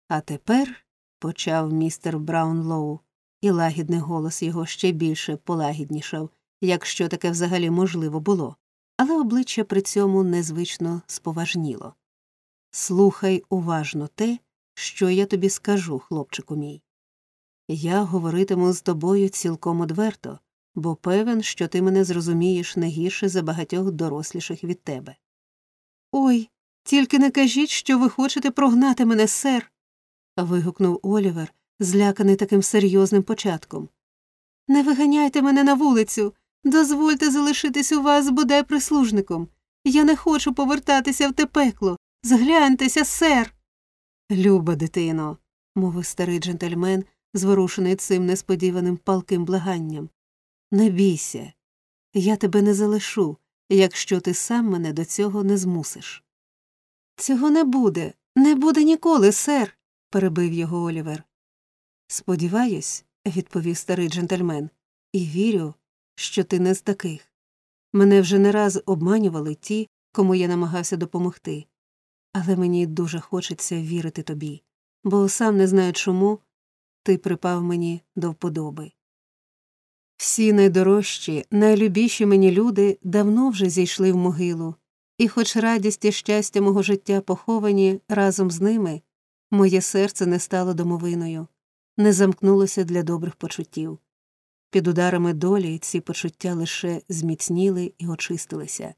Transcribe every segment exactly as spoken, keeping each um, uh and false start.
А тепер, – почав містер Браунлоу, і лагідний голос його ще більше полагіднішав, якщо таке взагалі можливо було, але обличчя при цьому незвично споважніло. Слухай уважно те, що я тобі скажу, хлопчику мій. Я говоритиму з тобою цілком одверто, бо певен, що ти мене зрозумієш не гірше за багатьох доросліших від тебе. Ой, тільки не кажіть, що ви хочете прогнати мене, сер, вигукнув Олівер, зляканий таким серйозним початком. Не виганяйте мене на вулицю, дозвольте залишитись у вас бодай прислужником. Я не хочу повертатися в те пекло. Згляньтеся, сер. Люба дитино, мовив старий джентльмен, зворушений цим несподіваним палким благанням. Не бійся, я тебе не залишу, якщо ти сам мене до цього не змусиш. Цього не буде, не буде ніколи, сер, перебив його Олівер. Сподіваюсь, відповів старий джентльмен, і вірю, що ти не з таких. Мене вже не раз обманювали ті, кому я намагався допомогти. Але мені дуже хочеться вірити тобі, бо сам не знаю чому ти припав мені до вподоби. Всі найдорожчі, найлюбіші мені люди давно вже зійшли в могилу, і хоч радість і щастя мого життя поховані разом з ними, моє серце не стало домовиною, не замкнулося для добрих почуттів. Під ударами долі ці почуття лише зміцніли і очистилися.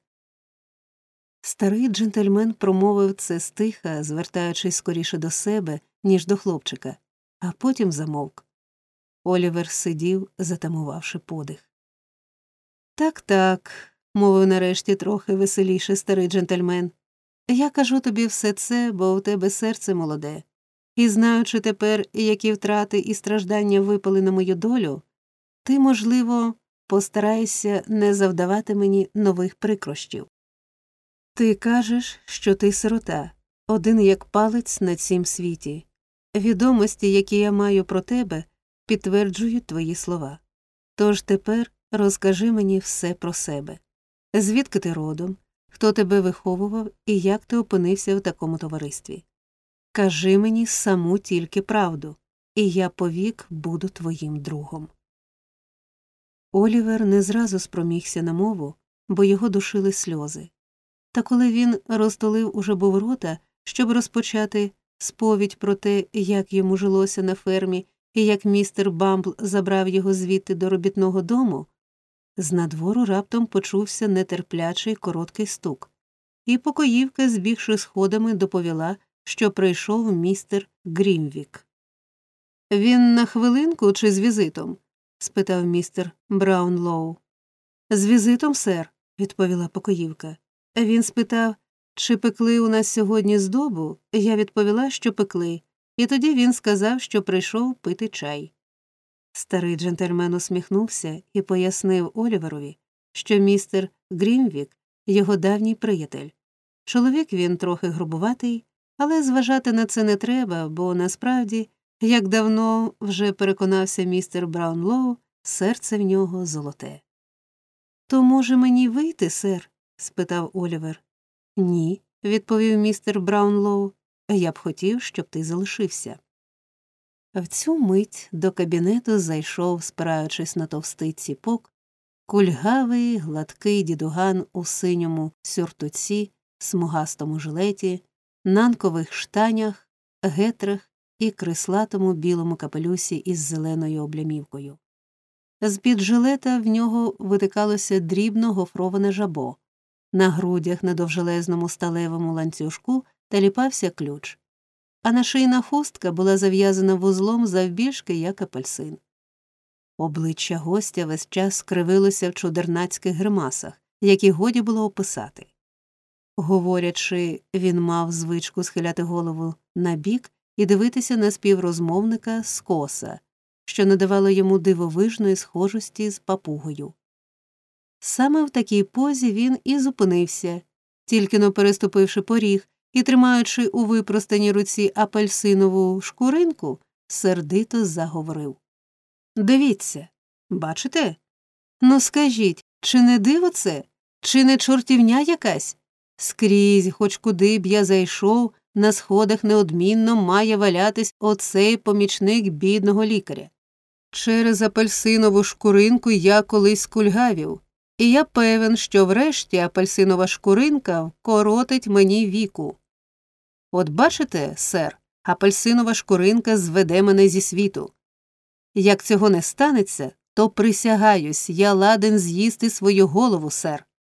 Старий джентльмен промовив це стиха, звертаючись скоріше до себе, ніж до хлопчика, а потім замовк. Олівер сидів, затамувавши подих. «Так-так», – мовив нарешті трохи веселіше старий джентльмен, – «я кажу тобі все це, бо у тебе серце молоде. І знаючи тепер, які втрати і страждання випали на мою долю, ти, можливо, постараєшся не завдавати мені нових прикрощів. Ти кажеш, що ти сирота, один як палець на цім світі. Відомості, які я маю про тебе, підтверджують твої слова. Тож тепер розкажи мені все про себе. Звідки ти родом, хто тебе виховував і як ти опинився в такому товаристві? Кажи мені саму тільки правду, і я повік буду твоїм другом». Олівер не зразу спромігся на мову, бо його душили сльози. Та коли він розтулив уже був рота, щоб розпочати сповідь про те, як йому жилося на фермі і як містер Бамбл забрав його звідти до робітного дому, знадвору раптом почувся нетерплячий короткий стук, і покоївка, збігши сходами, доповіла, що прийшов містер Грімвік. «Він на хвилинку чи з візитом?» – спитав містер Браунлоу. «З візитом, сер», – відповіла покоївка. Він спитав, чи пекли у нас сьогодні здобу, я відповіла, що пекли, і тоді він сказав, що прийшов пити чай. Старий джентльмен усміхнувся і пояснив Оліверові, що містер Грімвік – його давній приятель. Чоловік він трохи грубуватий, але зважати на це не треба, бо насправді, як давно вже переконався містер Браунлоу, серце в нього золоте. «То може мені вийти, сер?» – спитав Олівер. «Ні», – відповів містер Браунлоу, – «я б хотів, щоб ти залишився». В цю мить до кабінету зайшов, спираючись на товстий ціпок, кульгавий, гладкий дідуган у синьому сюртуці, смугастому жилеті, нанкових штанях, гетрах і крислатому білому капелюсі із зеленою облямівкою. З-під жилета в нього витикалося дрібно гофроване жабо. На грудях на довжелезному сталевому ланцюжку таліпався ключ, а нашийна хустка була зав'язана вузлом завбільшки, як апельсин. Обличчя гостя весь час скривилося в чудернацьких гримасах, які годі було описати. Говорячи, він мав звичку схиляти голову набік і дивитися на співрозмовника скоса, що надавало йому дивовижної схожості з папугою. Саме в такій позі він і зупинився, тільки-но переступивши поріг і тримаючи у випростаній руці апельсинову шкуринку, сердито заговорив. «Дивіться, бачите? Ну скажіть, чи не диво це? Чи не чортівня якась? Скрізь, хоч куди б я зайшов, на сходах неодмінно має валятись оцей помічник бідного лікаря. Через апельсинову шкуринку я колись кульгавів, і я певен, що врешті апельсинова шкуринка вкоротить мені віку. От бачите, сер, апельсинова шкуринка зведе мене зі світу. Як цього не станеться, то присягаюсь, я ладен з'їсти свою голову, сер.